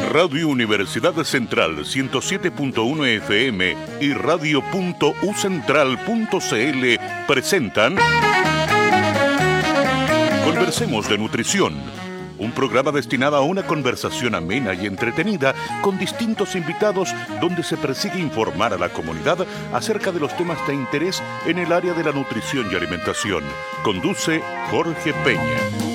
Radio Universidad Central 107.1 FM y radio.ucentral.cl presentan Conversemos de Nutrición, un programa destinado a una conversación amena y entretenida con distintos invitados donde se persigue informar a la comunidad acerca de los temas de interés en el área de la nutrición y alimentación. Conduce Jorge Peña.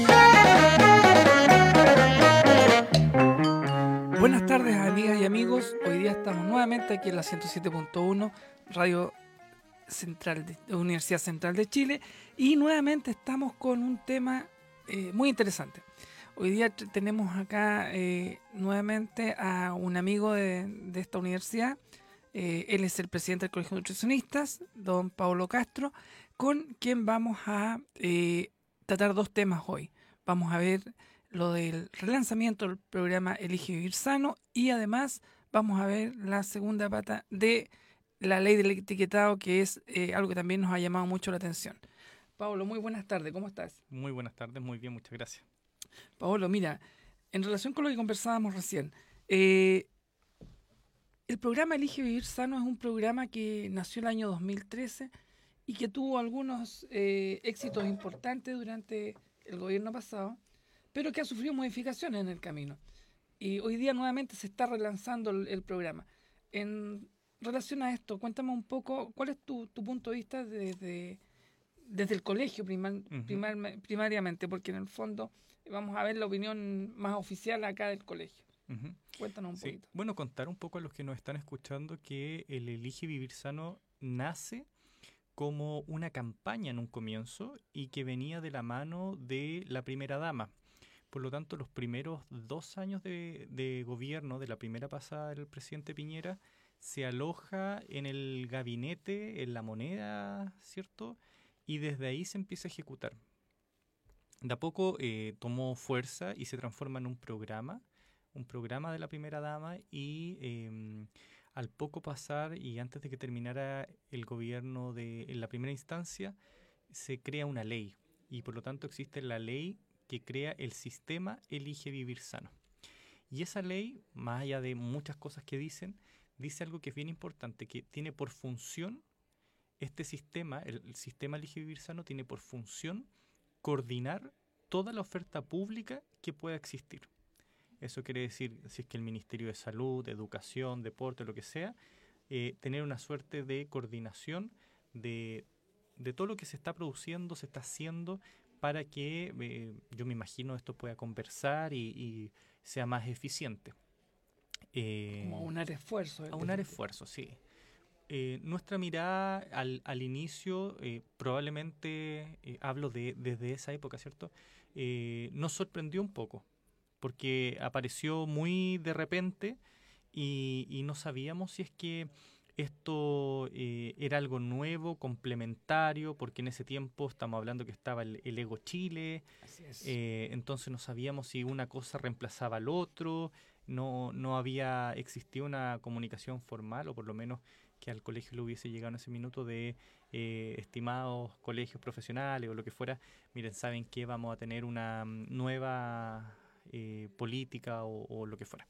Buenas tardes, amigas y amigos. Hoy día estamos nuevamente aquí en la 107.1 Radio Central de Universidad Central de Chile y nuevamente estamos con un tema muy interesante. Hoy día tenemos acá nuevamente a un amigo de esta universidad. Él es el presidente del Colegio de Nutricionistas, don Paulo Castro, con quien vamos a tratar dos temas hoy. Vamos a ver lo del relanzamiento del programa Elige Vivir Sano y además vamos a ver la segunda pata de la ley del etiquetado, que es algo que también nos ha llamado mucho la atención. Paulo, muy buenas tardes, ¿cómo estás? Muy buenas tardes, muy bien, muchas gracias. Paulo, mira, en relación con lo que conversábamos recién, el programa Elige Vivir Sano es un programa que nació el año 2013 y que tuvo algunos éxitos importantes durante el gobierno pasado, pero que ha sufrido modificaciones en el camino. Y hoy día nuevamente se está relanzando el programa. En relación a esto, cuéntame un poco, ¿cuál es tu punto de vista desde el colegio primariamente? Porque en el fondo vamos a ver la opinión más oficial acá del colegio. Cuéntanos un poquito. Bueno, contar un poco a los que nos están escuchando que el Elige Vivir Sano nace como una campaña en un comienzo y que venía de la mano de la primera dama. Por lo tanto, los primeros 2 años de gobierno de la primera pasada del presidente Piñera se aloja en el gabinete, en La Moneda, ¿cierto? Y desde ahí se empieza a ejecutar. De a poco tomó fuerza y se transforma en un programa de la primera dama y al poco pasar y antes de que terminara el gobierno en la primera instancia, se crea una ley y por lo tanto existe la ley que crea el sistema Elige Vivir Sano. Y esa ley, más allá de muchas cosas que dice algo que es bien importante, que tiene por función este sistema, el sistema Elige Vivir Sano tiene por función coordinar toda la oferta pública que pueda existir. Eso quiere decir, si es que el Ministerio de Salud, Educación, Deporte, lo que sea, tener una suerte de coordinación de todo lo que se está produciendo, se está haciendo, para que, yo me imagino, esto pueda conversar y sea más eficiente. Como aunar esfuerzos. Aunar esfuerzos, sí. Nuestra mirada al inicio, probablemente, hablo desde esa época, ¿cierto? Nos sorprendió un poco, porque apareció muy de repente y no sabíamos si es que esto era algo nuevo, complementario, porque en ese tiempo estamos hablando que estaba el Ego Chile. Así es. Entonces no sabíamos si una cosa reemplazaba al otro, no había existido una comunicación formal, o por lo menos que al colegio le hubiese llegado en ese minuto de estimados colegios profesionales o lo que fuera. Miren, ¿saben qué? Vamos a tener una nueva política o lo que fuera.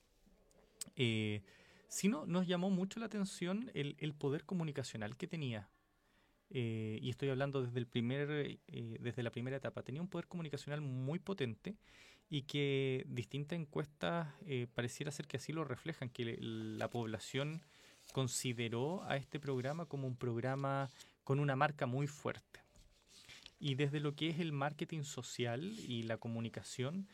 Sí, nos llamó mucho la atención el poder comunicacional que tenía. Y estoy hablando desde la primera etapa. Tenía un poder comunicacional muy potente y que distintas encuestas pareciera ser que así lo reflejan, que la población consideró a este programa como un programa con una marca muy fuerte. Y desde lo que es el marketing social y la comunicación,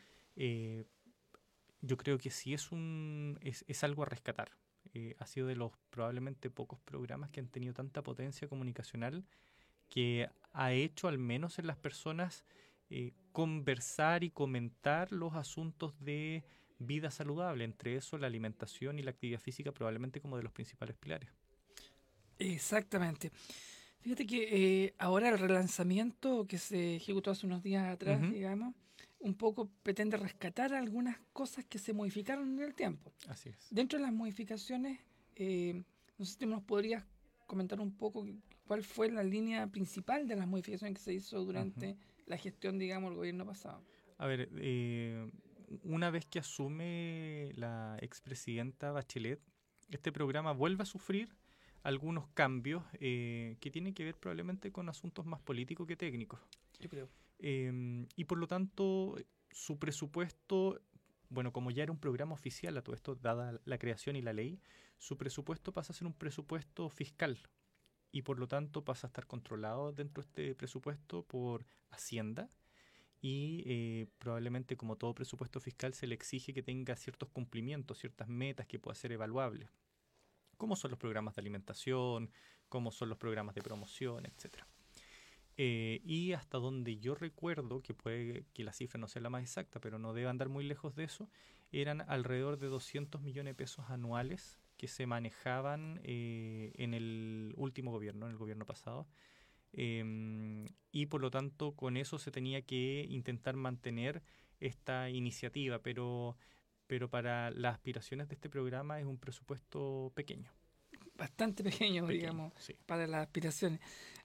yo creo que sí es algo a rescatar. Ha sido de los probablemente pocos programas que han tenido tanta potencia comunicacional, que ha hecho, al menos en las personas, conversar y comentar los asuntos de vida saludable, entre eso la alimentación y la actividad física probablemente como de los principales pilares. Exactamente. Fíjate que ahora el relanzamiento que se ejecutó hace unos días atrás, digamos, un poco pretende rescatar algunas cosas que se modificaron en el tiempo. Así es. Dentro de las modificaciones, no sé si nos podrías comentar un poco cuál fue la línea principal de las modificaciones que se hizo durante la gestión, digamos, del gobierno pasado. A ver, una vez que asume la expresidenta Bachelet, este programa vuelve a sufrir algunos cambios que tienen que ver probablemente con asuntos más políticos que técnicos. Yo creo. Y por lo tanto, su presupuesto, bueno, como ya era un programa oficial a todo esto, dada la creación y la ley, su presupuesto pasa a ser un presupuesto fiscal y por lo tanto pasa a estar controlado dentro de este presupuesto por Hacienda y probablemente como todo presupuesto fiscal se le exige que tenga ciertos cumplimientos, ciertas metas que puedan ser evaluables, como son los programas de alimentación, como son los programas de promoción, etcétera. Y hasta donde yo recuerdo, que puede que la cifra no sea la más exacta, pero no debe andar muy lejos de eso, eran alrededor de 200 millones de pesos anuales que se manejaban en el último gobierno, en el gobierno pasado. Y por lo tanto con eso se tenía que intentar mantener esta iniciativa, pero para las aspiraciones de este programa es un presupuesto pequeño. Bastante pequeño, digamos, sí. para las aspiraciones.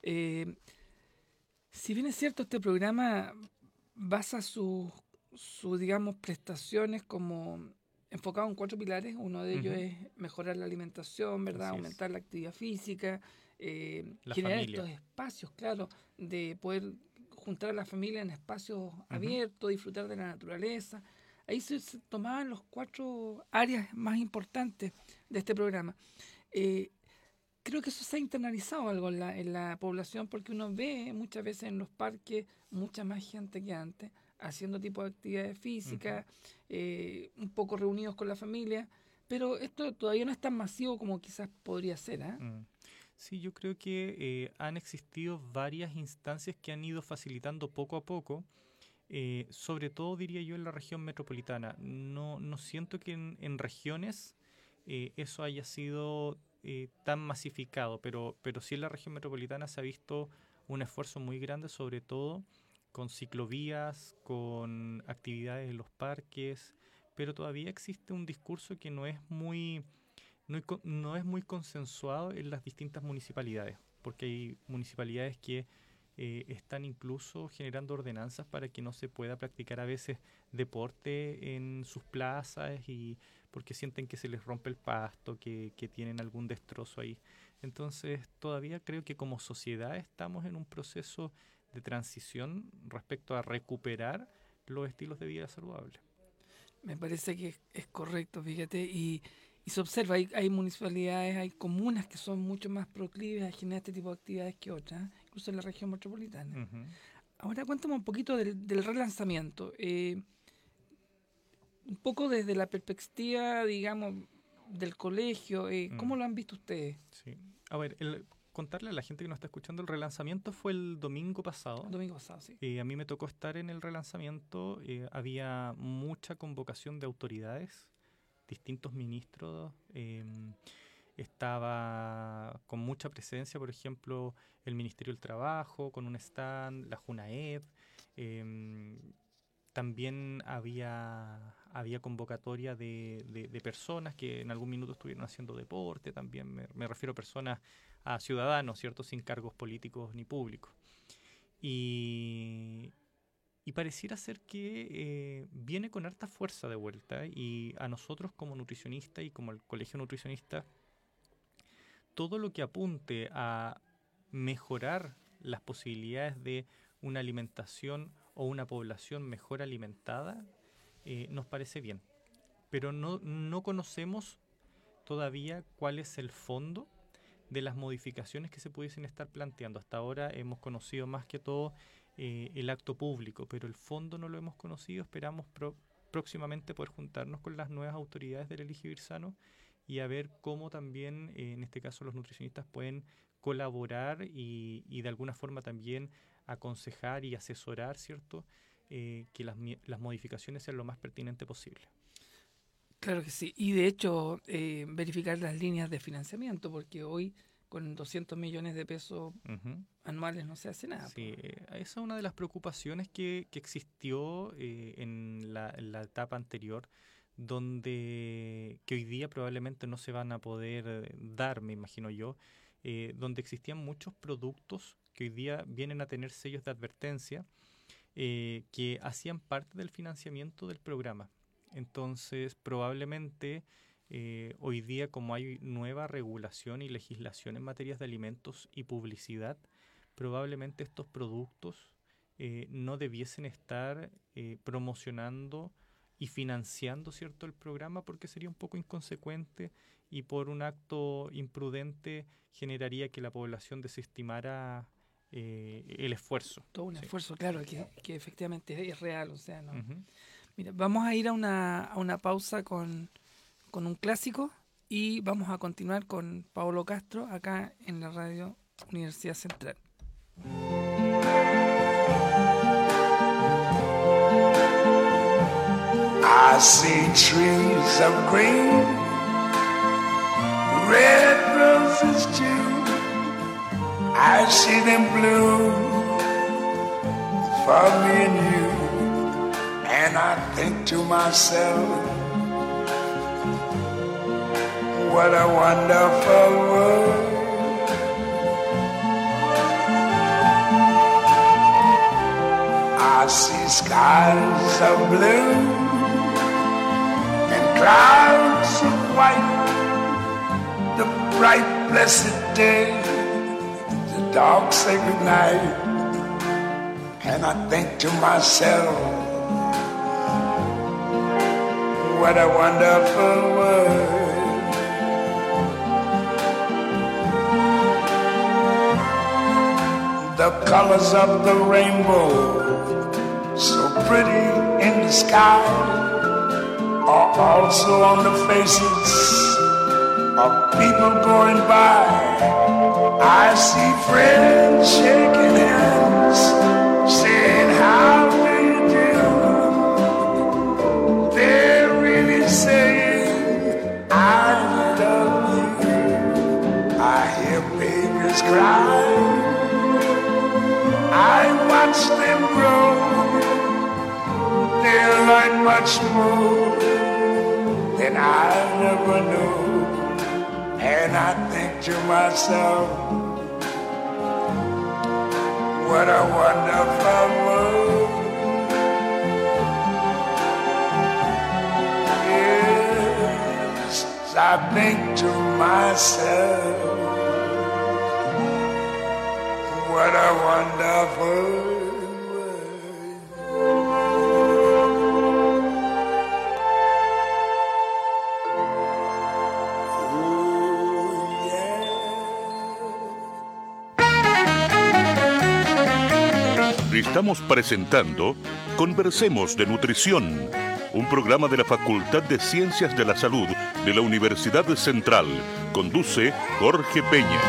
Si bien es cierto, este programa basa sus digamos, prestaciones como enfocado en 4 pilares. Uno de ellos es mejorar la alimentación, ¿verdad? Aumentar la actividad física, generar familia. estos espacios, claro, de poder juntar a la familia en espacios abiertos, disfrutar de la naturaleza. Ahí se tomaban los 4 áreas más importantes de este programa. Creo que eso se ha internalizado algo en la población, porque uno ve muchas veces en los parques mucha más gente que antes, haciendo tipo de actividades físicas, un poco reunidos con la familia, pero esto todavía no es tan masivo como quizás podría ser, ¿eh? Sí, yo creo que han existido varias instancias que han ido facilitando poco a poco, sobre todo diría yo en la región metropolitana. No siento que en regiones eso haya sido tan masificado, pero sí en la región metropolitana se ha visto un esfuerzo muy grande, sobre todo con ciclovías, con actividades en los parques, pero todavía existe un discurso que no es muy consensuado en las distintas municipalidades, porque hay municipalidades que están incluso generando ordenanzas para que no se pueda practicar a veces deporte en sus plazas y porque sienten que se les rompe el pasto, que tienen algún destrozo ahí. Entonces todavía creo que como sociedad estamos en un proceso de transición respecto a recuperar los estilos de vida saludables. Me parece que es correcto, fíjate, y se observa, hay municipalidades, hay comunas que son mucho más proclives a generar este tipo de actividades que otras, incluso en la región metropolitana. Ahora cuéntame un poquito del relanzamiento. Un poco desde la perspectiva, digamos, del colegio, ¿cómo lo han visto ustedes? Sí. A ver, contarle a la gente que nos está escuchando, el relanzamiento fue el domingo pasado. El domingo pasado, sí. A mí me tocó estar en el relanzamiento, había mucha convocación de autoridades, distintos ministros, estaba con mucha presencia, por ejemplo, el Ministerio del Trabajo, con un stand, la Junaed, también había convocatoria de personas que en algún minuto estuvieron haciendo deporte, también me refiero a ciudadanos, ¿cierto? Sin cargos políticos ni públicos. Y pareciera ser que viene con harta fuerza de vuelta, y a nosotros como nutricionistas y como el Colegio Nutricionista, todo lo que apunte a mejorar las posibilidades de una alimentación o una población mejor alimentada, nos parece bien. Pero no conocemos todavía cuál es el fondo de las modificaciones que se pudiesen estar planteando. Hasta ahora hemos conocido más que todo el acto público, pero el fondo no lo hemos conocido. Esperamos próximamente poder juntarnos con las nuevas autoridades del Elige Vivir Sano y a ver cómo también, en este caso, los nutricionistas pueden colaborar y de alguna forma también aconsejar y asesorar, ¿cierto? Que las modificaciones sean lo más pertinente posible. Claro que sí, y de hecho verificar las líneas de financiamiento, porque hoy con 200 millones de pesos anuales no se hace nada. Sí, esa es una de las preocupaciones que existió en la etapa anterior, que hoy día probablemente no se van a poder dar, me imagino yo, donde existían muchos productos que hoy día vienen a tener sellos de advertencia que hacían parte del financiamiento del programa. Entonces, probablemente hoy día, como hay nueva regulación y legislación en materias de alimentos y publicidad, probablemente estos productos no debiesen estar promocionando y financiando, ¿cierto?, el programa, porque sería un poco inconsecuente y por un acto imprudente generaría que la población desestimara el esfuerzo. Todo un Sí. esfuerzo, claro, que efectivamente es real, o sea, no. Ujú. Mira, vamos a ir a una pausa con un clásico y vamos a continuar con Paulo Castro acá en la radio Universidad Central. I see trees of green, red roses too. I see them bloom for me and you. And I think to myself, what a wonderful world. I see skies of blue and clouds of white, the bright blessed day, the dark sacred night. And I think to myself, what a wonderful world. The colors of the rainbow, so pretty in the sky, are also on the faces of people going by. I see friends shaking hands, saying how do you do. They're really saying I love you. I hear babies cry, I watch them grow. They'll learn much more than I never knew. And I think to myself, what a wonderful world. Yes, I think to myself, what a wonderful world. Estamos presentando Conversemos de Nutrición, un programa de la Facultad de Ciencias de la Salud de la Universidad Central. Conduce Jorge Peña.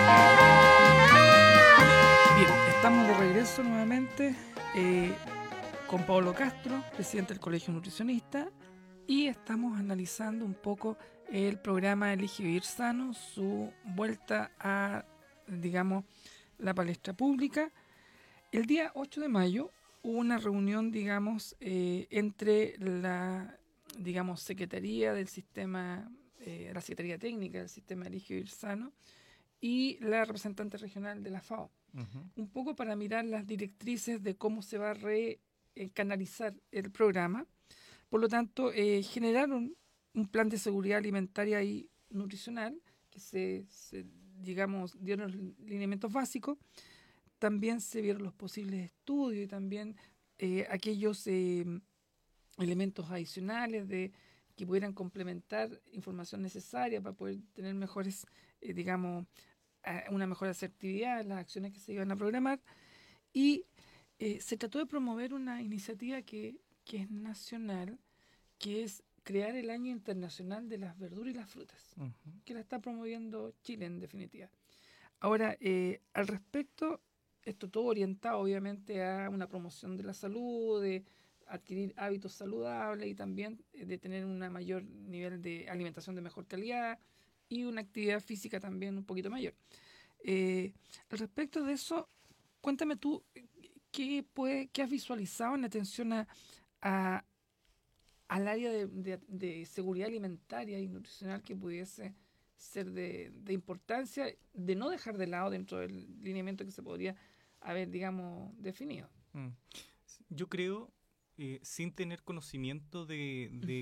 Bien, estamos de regreso nuevamente con Paulo Castro, presidente del Colegio Nutricionista, y estamos analizando un poco el programa Elige Vivir Sano, su vuelta a, digamos, la palestra pública. El día 8 de mayo hubo una reunión, digamos, entre la, digamos, Secretaría del Sistema, la Secretaría Técnica del Sistema Elige Vivir Sano y la representante regional de la FAO. Ujú. Un poco para mirar las directrices de cómo se va a canalizar el programa. Por lo tanto, generaron un plan de seguridad alimentaria y nutricional que digamos, dieron los lineamientos básicos. También se vieron los posibles estudios y también aquellos elementos adicionales que pudieran complementar información necesaria para poder tener mejores, digamos, una mejor asertividad en las acciones que se iban a programar. Y se trató de promover una iniciativa que es nacional, que es crear el Año Internacional de las Verduras y las Frutas, Ujú. que la está promoviendo Chile en definitiva. Ahora, al respecto, esto todo orientado obviamente a una promoción de la salud, de adquirir hábitos saludables y también de tener un mayor nivel de alimentación de mejor calidad y una actividad física también un poquito mayor. Al respecto de eso, cuéntame tú, ¿qué has visualizado en atención al área de seguridad alimentaria y nutricional que pudiese ser de importancia, de no dejar de lado dentro del lineamiento que se podría haber, digamos, definido? Yo creo, sin tener conocimiento de Ujú.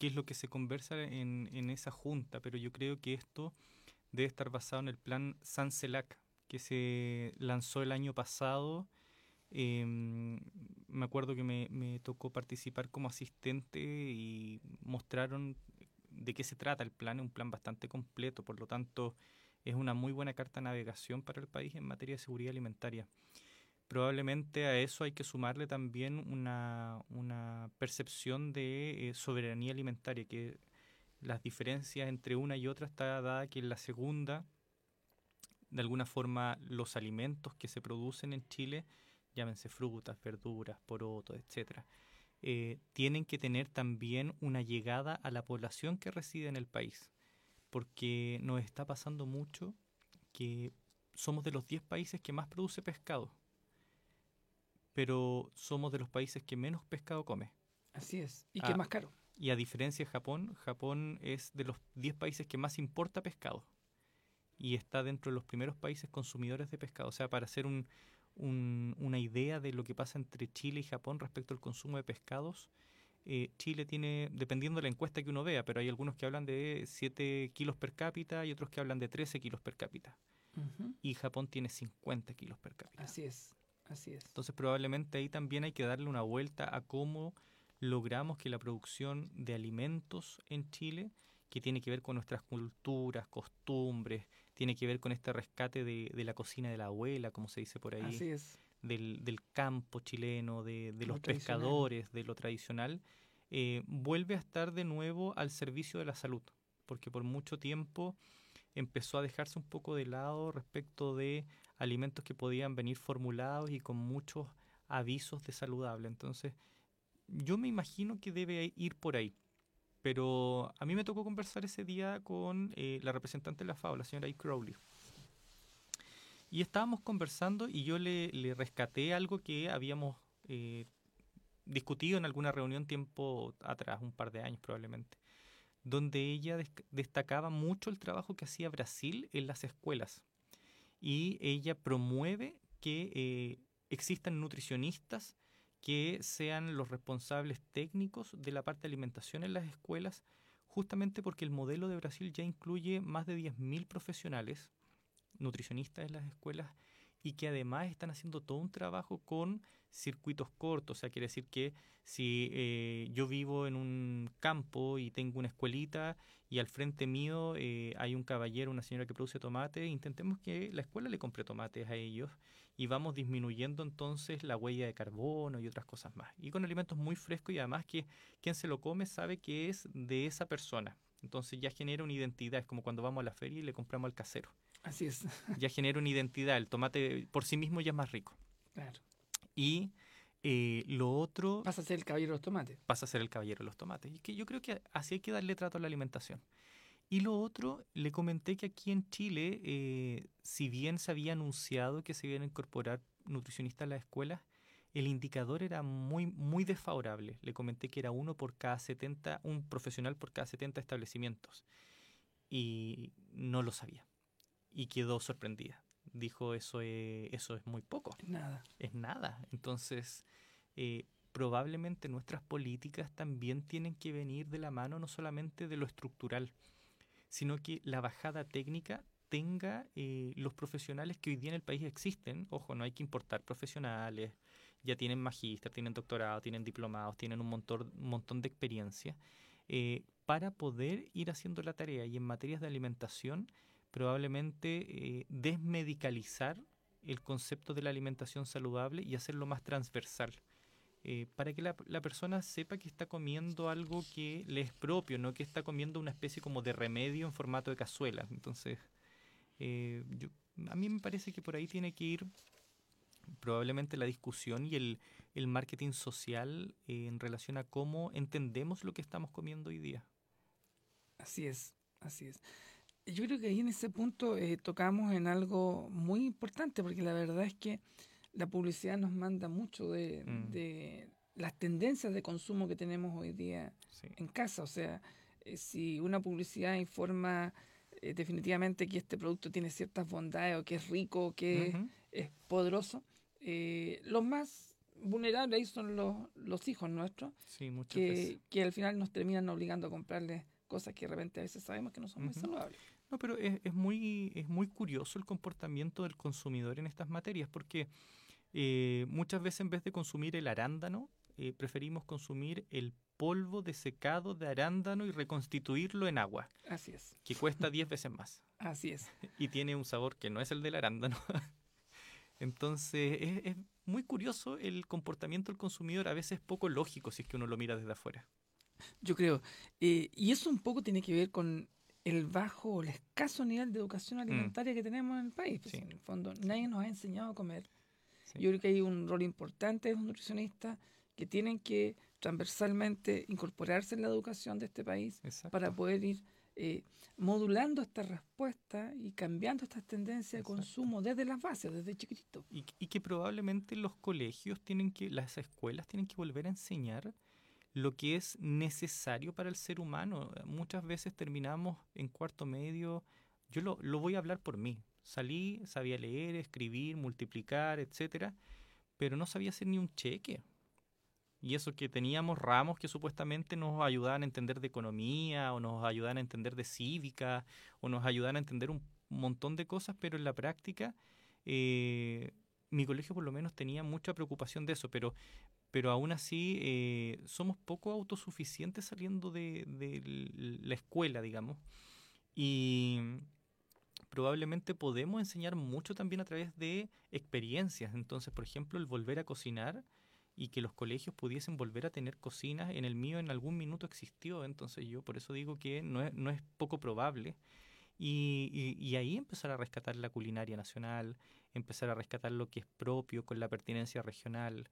qué es lo que se conversa en esa junta, pero yo creo que esto debe estar basado en el plan San-CELAC, que se lanzó el año pasado. Me acuerdo que me tocó participar como asistente y mostraron de qué se trata el plan. Es un plan bastante completo, por lo tanto es una muy buena carta de navegación para el país en materia de seguridad alimentaria. Probablemente a eso hay que sumarle también una percepción de soberanía alimentaria, que las diferencias entre una y otra está dada que en la segunda, de alguna forma, los alimentos que se producen en Chile, llámense frutas, verduras, porotos, etcétera, tienen que tener también una llegada a la población que reside en el país, porque nos está pasando mucho que somos de los 10 países que más produce pescado, pero somos de los países que menos pescado come. Así es. Y que es más caro. Y a diferencia de Japón, Japón es de los 10 países que más importa pescado y está dentro de los primeros países consumidores de pescado. O sea, para hacer una idea de lo que pasa entre Chile y Japón respecto al consumo de pescados, Chile tiene, dependiendo de la encuesta que uno vea, pero hay algunos que hablan de 7 kilos per cápita y otros que hablan de 13 kilos per cápita. Ujú. Y Japón tiene 50 kilos per cápita. Así es. Así es. Entonces probablemente ahí también hay que darle una vuelta a cómo logramos que la producción de alimentos en Chile, que tiene que ver con nuestras culturas, costumbres, tiene que ver con este rescate de la cocina de la abuela, como se dice por ahí, Así es. del campo chileno, de Lo los tradicional. pescadores, de lo tradicional, vuelve a estar de nuevo al servicio de la salud, porque por mucho tiempo empezó a dejarse un poco de lado respecto de alimentos que podían venir formulados y con muchos avisos de saludable. Entonces, yo me imagino que debe ir por ahí. Pero a mí me tocó conversar ese día con la representante de la FAO, la señora E. Crowley. Y estábamos conversando y yo le rescaté algo que habíamos discutido en alguna reunión tiempo atrás, un par de años probablemente, donde ella destacaba mucho el trabajo que hacía Brasil en las escuelas. Y ella promueve que existan nutricionistas que sean los responsables técnicos de la parte de alimentación en las escuelas, justamente porque el modelo de Brasil ya incluye más de 10.000 profesionales nutricionistas en las escuelas y que además están haciendo todo un trabajo con circuitos cortos. O sea, quiere decir que si yo vivo en un campo y tengo una escuelita y al frente mío hay un caballero, una señora que produce tomate, intentemos que la escuela le compre tomates a ellos y vamos disminuyendo entonces la huella de carbono y otras cosas más. Y con alimentos muy frescos y además que quien se lo come sabe que es de esa persona. Entonces ya genera una identidad, es como cuando vamos a la feria y le compramos al casero. Así es. Ya genera una identidad, el tomate por sí mismo ya es más rico. Claro. Y lo otro Vas a ser el caballero de los tomates. pasa a ser el caballero de los tomates. Y que yo creo que así hay que darle trato a la alimentación. Y lo otro, le comenté que aquí en Chile, si bien se había anunciado que se iban a incorporar nutricionistas a las escuelas, el indicador era muy, muy desfavorable. Le comenté que era un profesional por cada 70 establecimientos. Y no lo sabía. Y quedó sorprendida. Dijo, eso es muy poco. Nada. Es nada. Entonces, probablemente nuestras políticas también tienen que venir de la mano no solamente de lo estructural, sino que la bajada técnica tenga los profesionales que hoy día en el país existen. Ojo, no hay que importar profesionales, ya tienen magíster, tienen doctorado, tienen diplomados, tienen un montón de experiencia, para poder ir haciendo la tarea. Y en materias de alimentación, probablemente desmedicalizar el concepto de la alimentación saludable y hacerlo más transversal, para que la persona sepa que está comiendo algo que le es propio, no que está comiendo una especie como de remedio en formato de cazuela. Entonces, a mí me parece que por ahí tiene que ir probablemente la discusión y el marketing social en relación a cómo entendemos lo que estamos comiendo hoy día. Así es. Así es. Yo creo que ahí en ese punto tocamos en algo muy importante, porque la verdad es que la publicidad nos manda mucho de las tendencias de consumo que tenemos hoy día Sí. en casa. O sea, si una publicidad informa definitivamente que este producto tiene ciertas bondades o que es rico o que Ujú. es poderoso, los más vulnerables ahí son los hijos nuestros, Sí, muchas veces. que al final nos terminan obligando a comprarles cosas que de repente a veces sabemos que no son muy saludables. No, pero es muy curioso el comportamiento del consumidor en estas materias, porque muchas veces en vez de consumir el arándano, preferimos consumir el polvo de secado de arándano y reconstituirlo en agua, Así es, que cuesta 10 veces más así es. y tiene un sabor que no es el del arándano. Entonces es muy curioso el comportamiento del consumidor, a veces poco lógico si es que uno lo mira desde afuera. Yo creo. Y eso un poco tiene que ver con el bajo o el escaso nivel de educación alimentaria que tenemos en el país. Pues, Sí. en el fondo, nadie nos ha enseñado a comer. Sí. Yo creo que hay un rol importante de los nutricionistas que tienen que transversalmente incorporarse en la educación de este país Exacto. para poder ir modulando esta respuesta y cambiando estas tendencias de Exacto. consumo desde las bases, desde chiquitito. Y que probablemente los colegios las escuelas tienen que volver a enseñar lo que es necesario para el ser humano. Muchas veces terminamos en cuarto medio, yo lo voy a hablar por mí. Salí, sabía leer, escribir, multiplicar, etcétera, pero no sabía hacer ni un cheque. Y eso que teníamos ramos que supuestamente nos ayudaban a entender de economía, o nos ayudaban a entender de cívica, o nos ayudaban a entender un montón de cosas, pero en la práctica mi colegio por lo menos tenía mucha preocupación de eso, pero aún así somos poco autosuficientes saliendo de la escuela, digamos, y probablemente podemos enseñar mucho también a través de experiencias. Entonces, por ejemplo, el volver a cocinar y que los colegios pudiesen volver a tener cocinas. En el mío en algún minuto existió, entonces yo por eso digo que no es poco probable. Y ahí empezar a rescatar la culinaria nacional, empezar a rescatar lo que es propio con la pertinencia regional,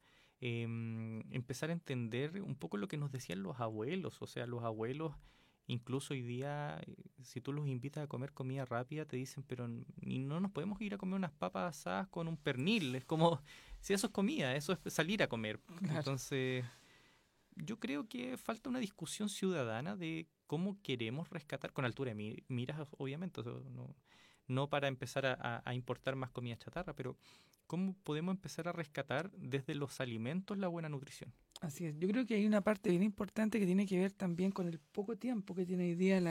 empezar a entender un poco lo que nos decían los abuelos. O sea, los abuelos, incluso hoy día, si tú los invitas a comer comida rápida, te dicen, pero no nos podemos ir a comer unas papas asadas con un pernil. Es como, si eso es comida, eso es salir a comer. Claro. Entonces, yo creo que falta una discusión ciudadana de cómo queremos rescatar, con altura de miras, obviamente, o sea, no para empezar a importar más comida chatarra, pero cómo podemos empezar a rescatar desde los alimentos la buena nutrición. Así es. Yo creo que hay una parte bien importante que tiene que ver también con el poco tiempo que tiene hoy día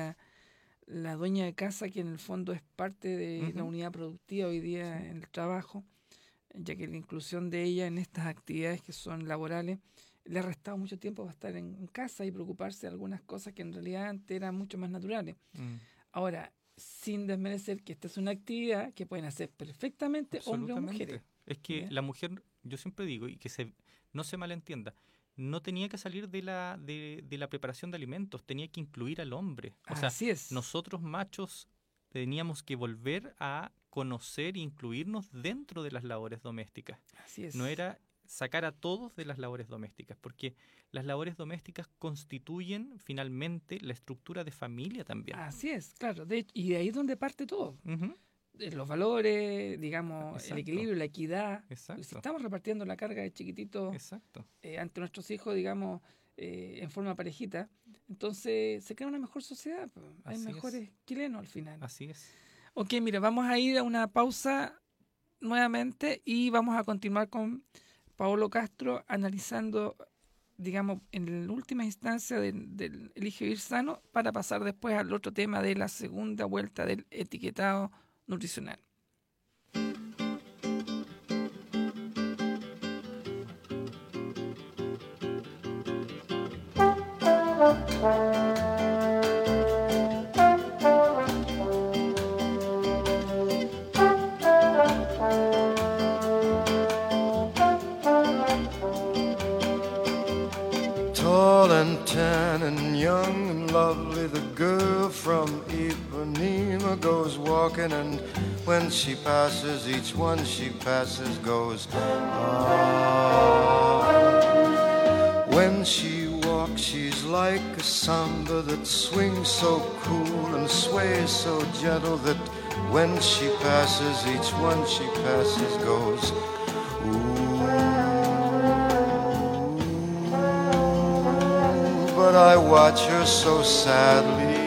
la dueña de casa, que en el fondo es parte de la unidad productiva hoy día en el trabajo, ya que la inclusión de ella en estas actividades que son laborales le ha restado mucho tiempo para estar en casa y preocuparse de algunas cosas que en realidad antes eran mucho más naturales. Ahora, sin desmerecer que esta es una actividad que pueden hacer perfectamente hombres o mujeres. Es que ¿Ya? la mujer, yo siempre digo, y que no se malentienda, no tenía que salir de la preparación de alimentos, tenía que incluir al hombre. O sea, Así es. nosotros machos teníamos que volver a conocer e incluirnos dentro de las labores domésticas. Así es. No era sacar a todos de las labores domésticas, porque las labores domésticas constituyen finalmente la estructura de familia también. Así es, claro. Y de ahí es donde parte todo. Ujú. Los valores, digamos, Exacto. el equilibrio, la equidad. Exacto. Si estamos repartiendo la carga de chiquititos Exacto. ante nuestros hijos, digamos, en forma parejita, entonces se crea una mejor sociedad. Pues. Hay Así mejores chilenos al final. Así es. Ok, mira, vamos a ir a una pausa nuevamente y vamos a continuar con Paolo Castro analizando, digamos, en la última instancia del Elige Vivir Sano, para pasar después al otro tema de la segunda vuelta del etiquetado nutricional. Tall and tan and young and lovely, the girl from Ipanema goes walking, and when she passes, each one she passes goes, ah. When she walks, she's like a samba that swings so cool and sways so gentle that when she passes, each one she passes goes, but I watch her so sadly.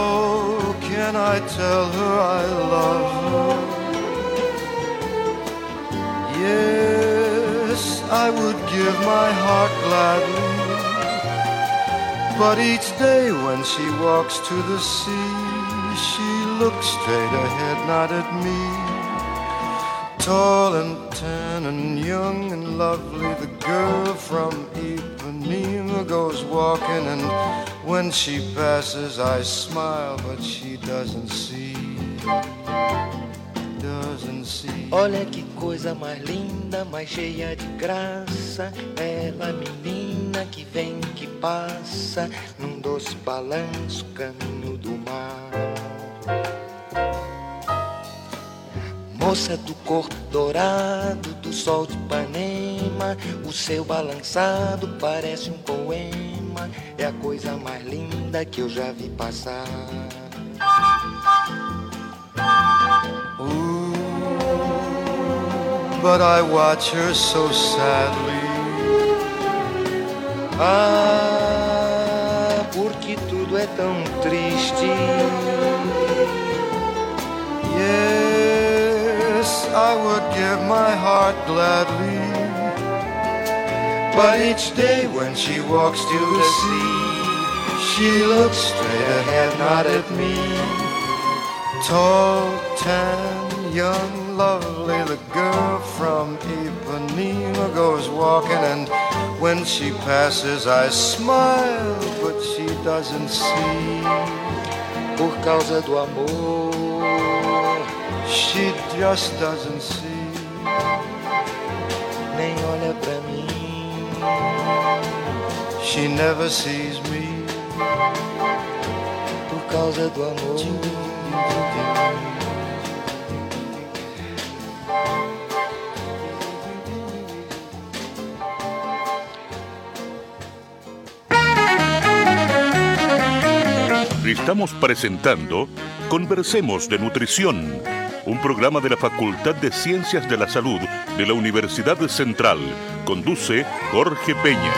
How can I tell her I love her Yes, I would give my heart gladly, but each day when she walks to the sea, she looks straight ahead, not at me. Tall and tan and young and lovely, the girl from Ipanema goes walking, and when she passes I smile, but she doesn't see. Olha que coisa mais linda, mais cheia de graça, ela menina que vem, que passa, num doce balanço, caminho do mar. Moça do corpo dourado, do sol de Ipanema, o seu balançado parece um poema, é a coisa mais linda que eu já vi passar. But I watch her so sadly. Ah, porque tudo é tão triste. Yes, I would give my heart gladly, but each day when she walks to the sea, she looks straight ahead, not at me. Tall, tan, young, lovely, the girl from Ipanema goes walking, and when she passes I smile, but she doesn't see. Por causa do amor, she just doesn't see. Nem olha pra mim, she never sees me. Por causa do amor. Estamos presentando Conversemos de Nutrición, un programa de la Facultad de Ciencias de la Salud de la Universidad Central. Conduce Jorge Peña.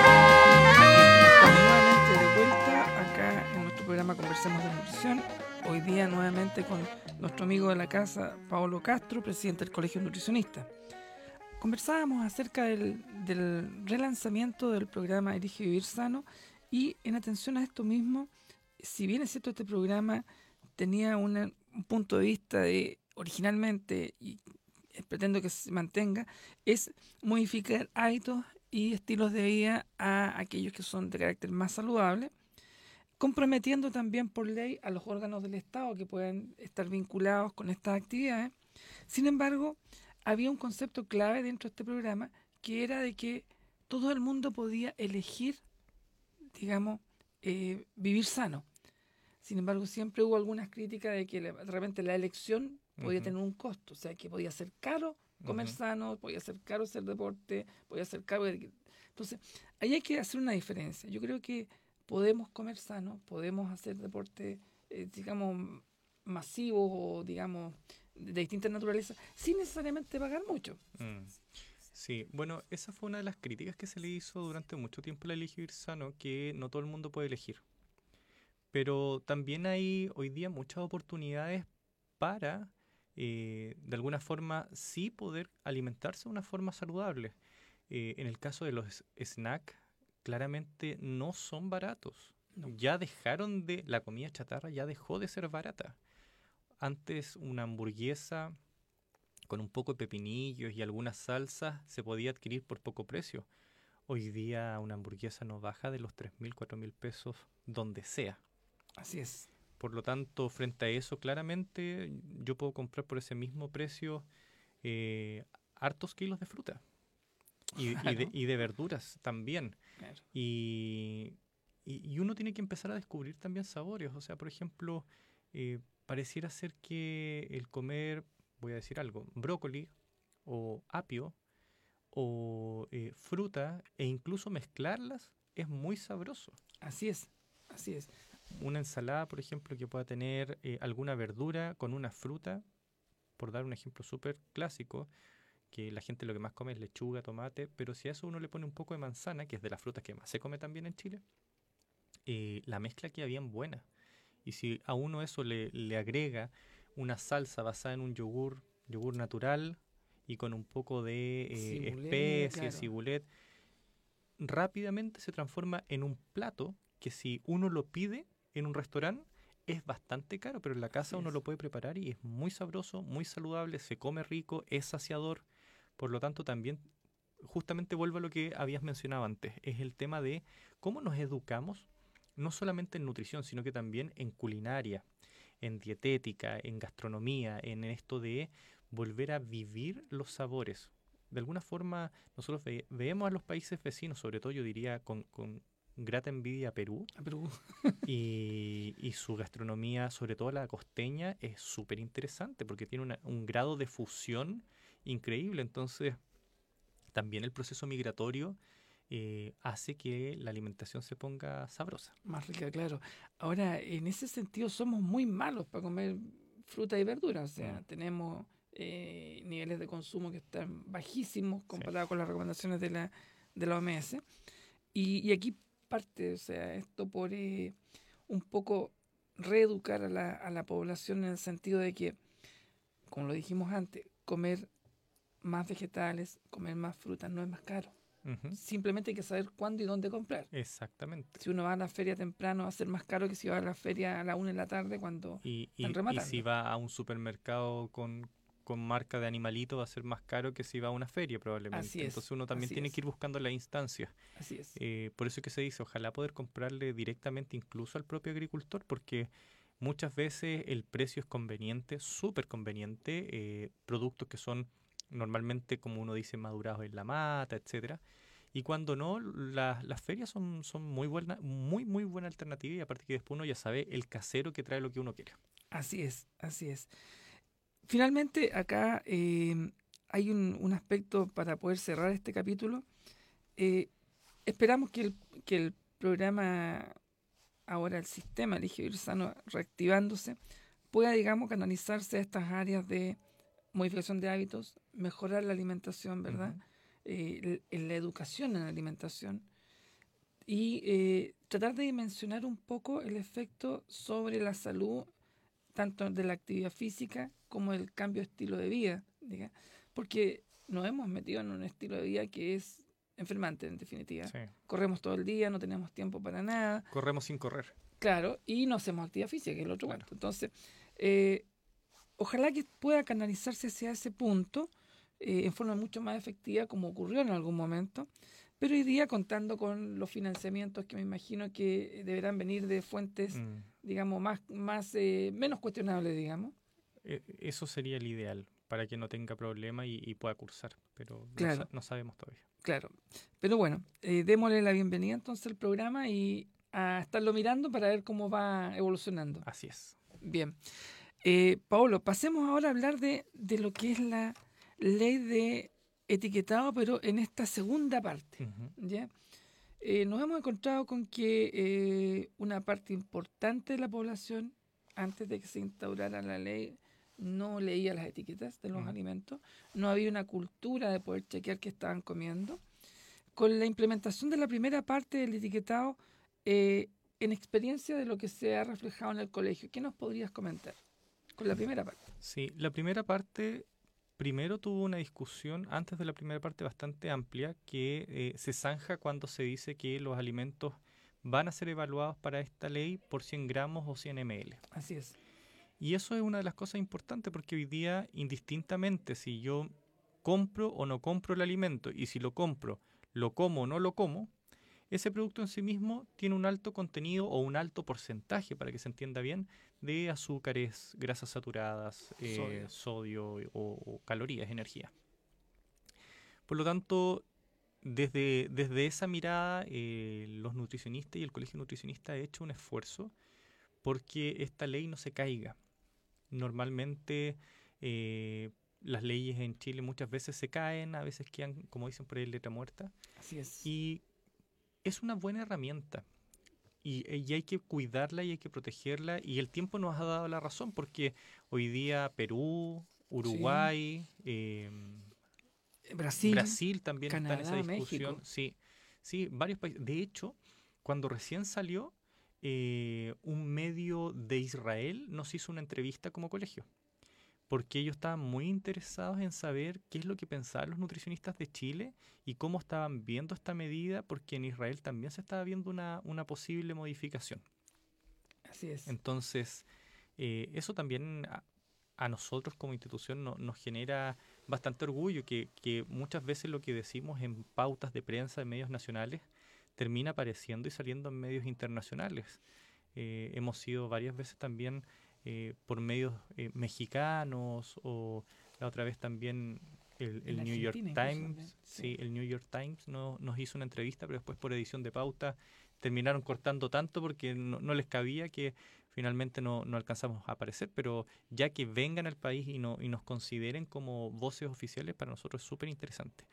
Estamos nuevamente de vuelta acá en nuestro programa Conversemos de Nutrición. Hoy día nuevamente con nuestro amigo de la casa, Paolo Castro, presidente del Colegio Nutricionista. Conversábamos acerca del relanzamiento del programa Elige Vivir Sano, y en atención a esto mismo, si bien es cierto, este programa tenía un punto de vista de, originalmente, y pretendo que se mantenga, es modificar hábitos y estilos de vida a aquellos que son de carácter más saludable, comprometiendo también por ley a los órganos del Estado que puedan estar vinculados con estas actividades. Sin embargo, había un concepto clave dentro de este programa, que era de que todo el mundo podía elegir, digamos, vivir sano. Sin embargo, siempre hubo algunas críticas de que de repente la elección podía tener un costo, o sea, que podía ser caro comer sano, podía ser caro hacer deporte, podía ser caro. Entonces, ahí hay que hacer una diferencia. Yo creo que podemos comer sano, podemos hacer deporte, digamos, masivos o, digamos, de distintas naturalezas, sin necesariamente pagar mucho. Sí, bueno, esa fue una de las críticas que se le hizo durante mucho tiempo a la Elige Vivir Sano, que no todo el mundo puede elegir. Pero también hay hoy día muchas oportunidades para, de alguna forma, sí poder alimentarse de una forma saludable. En el caso de los snacks, claramente no son baratos. No. Ya dejaron de, la comida chatarra ya dejó de ser barata. Antes una hamburguesa con un poco de pepinillos y algunas salsas se podía adquirir por poco precio. Hoy día una hamburguesa no baja de los 3.000, 4.000 pesos donde sea. Así es. Por lo tanto, frente a eso, claramente yo puedo comprar por ese mismo precio hartos kilos de fruta y de verduras también. Claro. Y uno tiene que empezar a descubrir también sabores. O sea, por ejemplo, pareciera ser que el comer, voy a decir algo, brócoli o apio o fruta e incluso mezclarlas es muy sabroso. Así es, así es. Una ensalada, por ejemplo, que pueda tener alguna verdura con una fruta, por dar un ejemplo súper clásico, que la gente lo que más come es lechuga, tomate, pero si a eso uno le pone un poco de manzana, que es de las frutas que más se come también en Chile, la mezcla queda bien buena. Y si a uno eso le agrega una salsa basada en un yogur natural y con un poco de Cibulet, especies, claro. cibulet, rápidamente se transforma en un plato que si uno lo pide en un restaurante es bastante caro, pero en la casa Así uno es. lo puede preparar y es muy sabroso, muy saludable, se come rico, es saciador. Por lo tanto, también, justamente vuelvo a lo que habías mencionado antes, es el tema de cómo nos educamos, no solamente en nutrición, sino que también en culinaria, en dietética, en gastronomía, en esto de volver a vivir los sabores. De alguna forma, nosotros vemos a los países vecinos, sobre todo yo diría con grata envidia a Perú, Ah, pero y su gastronomía, sobre todo la costeña, es súper interesante porque tiene un grado de fusión increíble. Entonces, también el proceso migratorio hace que la alimentación se ponga sabrosa. más rica, claro. Ahora, en ese sentido, somos muy malos para comer fruta y verdura. O sea, Mm. tenemos niveles de consumo que están bajísimos Sí. comparados con las recomendaciones de la OMS. Y aquí parte, o sea, esto por un poco reeducar a la población en el sentido de que, como lo dijimos antes, comer más vegetales, comer más frutas no es más caro. Ujú. Simplemente hay que saber cuándo y dónde comprar. Exactamente. Si uno va a la feria temprano va a ser más caro que si va a la feria a la 1 de la tarde cuando están Y rematando. si va a un supermercado con marca de animalito va a ser más caro que si va a una feria probablemente. Así es, Entonces uno también así tiene es. que ir buscando las instancias. Así es. Por eso que se dice, ojalá poder comprarle directamente incluso al propio agricultor, porque muchas veces el precio es conveniente, súper conveniente, productos que son normalmente, como uno dice, madurados en la mata, etcétera. Y cuando no, las ferias son muy buena, muy buena alternativa y aparte que después uno ya sabe el casero que trae lo que uno quiere. Así es, así es. Finalmente, acá hay un aspecto para poder cerrar este capítulo. Eh, esperamos que el programa, ahora el sistema Elige Vivir Sano, reactivándose, pueda, digamos, canalizarse a estas áreas de modificación de hábitos, mejorar la alimentación, ¿verdad? Ujú. En la educación en la alimentación y tratar de dimensionar un poco el efecto sobre la salud, tanto de la actividad física como el cambio de estilo de vida, porque nos hemos metido en un estilo de vida que es enfermante, en definitiva. Sí. Corremos todo el día, no tenemos tiempo para nada, Corremos sin correr. claro, y no hacemos actividad física, que es el otro Claro. cuento. Entonces, ojalá que pueda canalizarse hacia ese punto en forma mucho más efectiva, como ocurrió en algún momento, pero hoy día contando con los financiamientos que me imagino que deberán venir de fuentes, Mm. digamos, menos cuestionables, digamos. Eso sería el ideal para que no tenga problema y pueda cursar, pero Claro. no sabemos todavía. Claro. Pero bueno, démosle la bienvenida entonces al programa y a estarlo mirando para ver cómo va evolucionando. Así es. Bien. Paolo, pasemos ahora a hablar de lo que es la ley de etiquetado, pero en esta segunda parte. Ujú. ¿Ya? Nos hemos encontrado con que una parte importante de la población, antes de que se instaurara la ley, no leía las etiquetas de los Mm. alimentos, no había una cultura de poder chequear qué estaban comiendo. Con la implementación de la primera parte del etiquetado, en experiencia de lo que se ha reflejado en el colegio, ¿qué nos podrías comentar con la primera parte? Sí, la primera parte, primero tuvo una discusión antes de la primera parte bastante amplia que se zanja cuando se dice que los alimentos van a ser evaluados para esta ley por 100 gramos o 100 ml. Así es. Y eso es una de las cosas importantes porque hoy día, indistintamente si yo compro o no compro el alimento y si lo compro, lo como o no lo como, ese producto en sí mismo tiene un alto contenido o un alto porcentaje, para que se entienda bien, de azúcares, grasas saturadas, sodio o calorías, energía. Por lo tanto, desde esa mirada, los nutricionistas y el Colegio Nutricionista ha hecho un esfuerzo porque esta ley no se caiga. Normalmente las leyes en Chile muchas veces se caen, a veces quedan, como dicen por ahí, letra muerta. Así es. Y es una buena herramienta y hay que cuidarla y hay que protegerla y el tiempo nos ha dado la razón porque hoy día Perú, Uruguay, Brasil también Canadá, está en esa discusión. México. Sí, varios países. De hecho, cuando recién salió, un medio de Israel nos hizo una entrevista como colegio porque ellos estaban muy interesados en saber qué es lo que pensaban los nutricionistas de Chile y cómo estaban viendo esta medida, porque en Israel también se estaba viendo una posible modificación. Así es. Entonces, eso también a nosotros como institución nos genera bastante orgullo, que muchas veces lo que decimos en pautas de prensa de medios nacionales termina apareciendo y saliendo en medios internacionales. Hemos sido varias veces también por medios mexicanos, o la otra vez también el New York Times. Sí, el New York Times nos hizo una entrevista, pero después por edición de pauta terminaron cortando tanto porque no les cabía, que finalmente no alcanzamos a aparecer, pero ya que vengan al país y nos consideren como voces oficiales, para nosotros es súper interesante.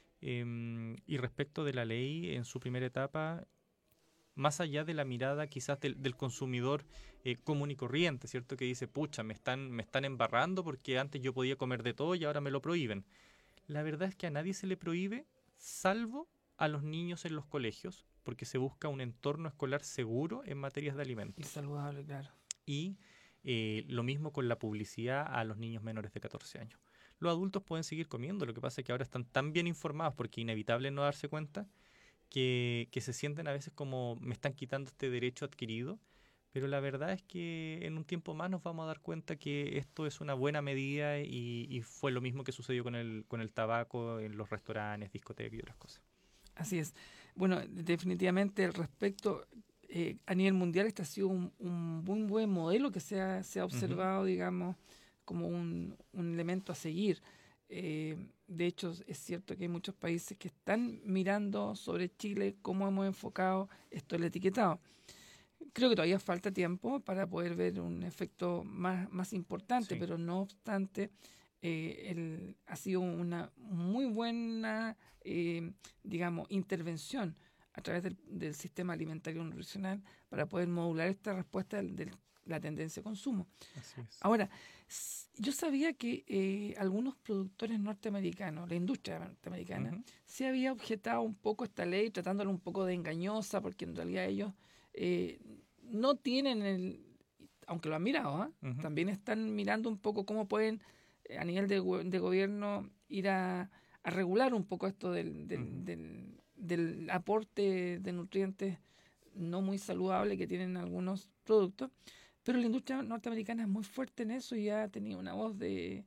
Y respecto de la ley, en su primera etapa, más allá de la mirada quizás del consumidor común y corriente, ¿cierto? Que dice, pucha, me están embarrando porque antes yo podía comer de todo y ahora me lo prohíben. La verdad es que a nadie se le prohíbe, salvo a los niños en los colegios, porque se busca un entorno escolar seguro en materias de alimentos. Y saludable, claro. Y lo mismo con la publicidad a los niños menores de 14 años. Los adultos pueden seguir comiendo, lo que pasa es que ahora están tan bien informados, porque es inevitable no darse cuenta, que se sienten a veces como me están quitando este derecho adquirido, pero la verdad es que en un tiempo más nos vamos a dar cuenta que esto es una buena medida, y fue lo mismo que sucedió con el tabaco en los restaurantes, discotecas y otras cosas. Así es. Bueno, definitivamente al respecto, a nivel mundial este ha sido un muy buen modelo que se ha observado, digamos, como un elemento a seguir. De hecho, es cierto que hay muchos países que están mirando sobre Chile cómo hemos enfocado esto del etiquetado. Creo que todavía falta tiempo para poder ver un efecto más importante, sí. Pero no obstante, ha sido una muy buena, digamos, intervención a través del sistema alimentario nutricional para poder modular esta respuesta de la tendencia de consumo. Así es. Ahora, yo sabía que algunos productores norteamericanos, la industria norteamericana, se había objetado un poco esta ley, tratándola un poco de engañosa, porque en realidad ellos no tienen aunque lo han mirado, también están mirando un poco cómo pueden, a nivel de gobierno, ir a regular un poco esto del aporte de nutrientes no muy saludable que tienen algunos productos. Pero la industria norteamericana es muy fuerte en eso y ha tenido una voz de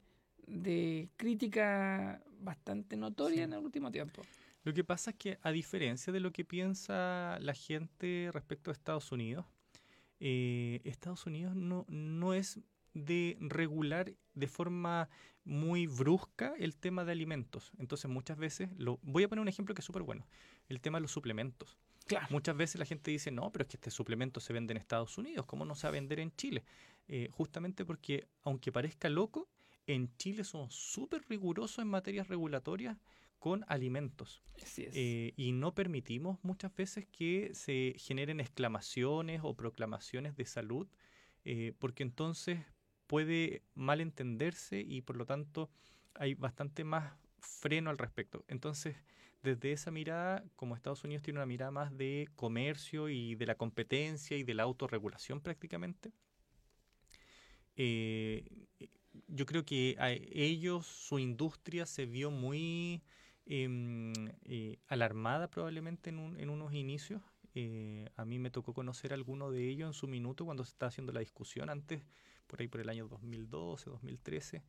crítica bastante notoria, sí, en el último tiempo. Lo que pasa es que, a diferencia de lo que piensa la gente respecto a Estados Unidos, Estados Unidos no es de regular de forma muy brusca el tema de alimentos. Entonces, muchas veces, voy a poner un ejemplo que es súper bueno, el tema de los suplementos. Claro. Muchas veces la gente dice, no, pero es que este suplemento se vende en Estados Unidos, ¿cómo no se va a vender en Chile? Justamente porque, aunque parezca loco, en Chile somos súper rigurosos en materias regulatorias con alimentos. Así es. Y no permitimos muchas veces que se generen exclamaciones o proclamaciones de salud, porque entonces puede malentenderse y por lo tanto hay bastante más freno al respecto. Entonces, desde esa mirada, como Estados Unidos tiene una mirada más de comercio y de la competencia y de la autorregulación prácticamente, yo creo que a ellos, su industria se vio muy alarmada probablemente en unos inicios. A mí me tocó conocer a alguno de ellos en su minuto cuando se estaba haciendo la discusión antes, por ahí por el año 2012, 2013.